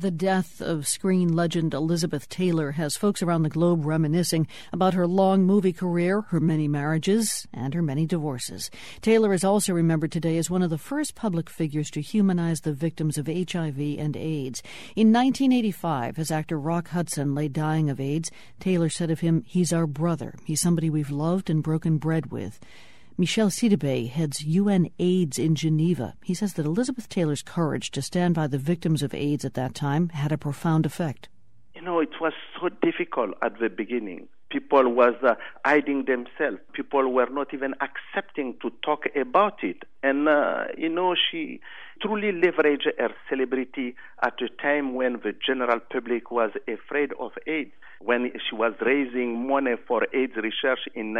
The death of screen legend Elizabeth Taylor has folks around the globe reminiscing about her long movie career, her many marriages, and her many divorces. Taylor is also remembered today as one of the first public figures to humanize the victims of HIV and AIDS. In 1985, as actor Rock Hudson lay dying of AIDS, Taylor said of him, "He's our brother. He's somebody we've loved and broken bread with." Michel Sidibe heads UN AIDS in Geneva. He says that Elizabeth Taylor's courage to stand by the victims of AIDS at that time had a profound effect. It was so difficult at the beginning. People was hiding themselves. People were not even accepting to talk about it. And, she truly leveraged her celebrity at a time when the general public was afraid of AIDS. When she was raising money for AIDS research in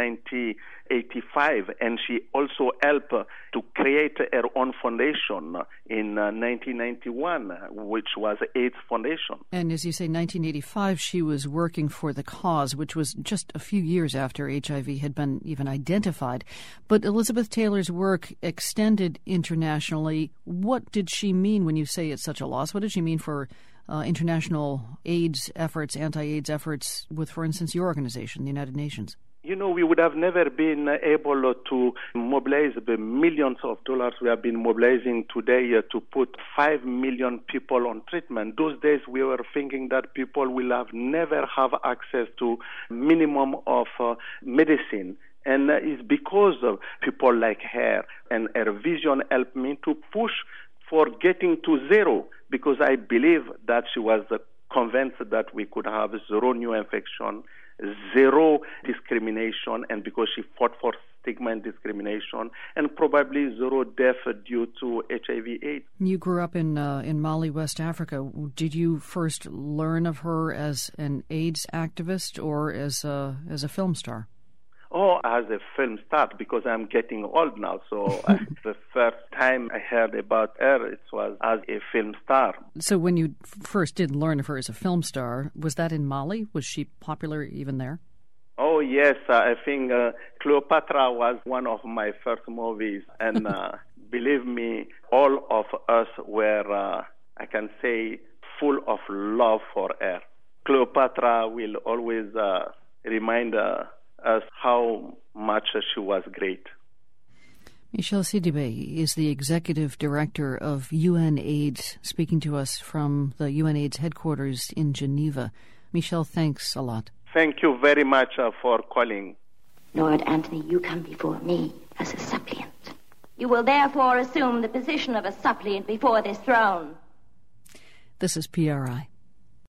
1985, and she also helped to create her own foundation in 1991, which was AIDS Foundation. And as you say, 1985, she was working for the cause, which was just a few years after HIV had been even identified. But Elizabeth Taylor's work extended internationally. What did she mean when you say it's such a loss? What did she mean for international AIDS efforts, anti-AIDS efforts with, for instance, your organization, the United Nations? We would have never been able to mobilize the millions of dollars we have been mobilizing today to put 5 million people on treatment. Those days we were thinking that people will never have access to minimum of medicine. And it's because of people like her, and her vision helped me to push for getting to zero, because I believe that she was convinced that we could have zero new infection, zero discrimination, and because she fought for stigma and discrimination, and probably zero death due to HIV/AIDS. You grew up in Mali, West Africa. Did you first learn of her as an AIDS activist or as a film star? Oh, as a film star, because I'm getting old now. So the first time I heard about her, it was as a film star. So when you first did learn of her as a film star, was that in Mali? Was she popular even there? Oh, yes. I think Cleopatra was one of my first movies. And believe me, all of us were, I can say, full of love for her. Cleopatra will always remind us how much she was great. Michel Sidibe is the executive director of UN AIDS, speaking to us from the UN AIDS headquarters in Geneva. Michel, thanks a lot. Thank you very much for calling. Lord Anthony, you come before me as a suppliant. You will therefore assume the position of a suppliant before this throne. This is PRI.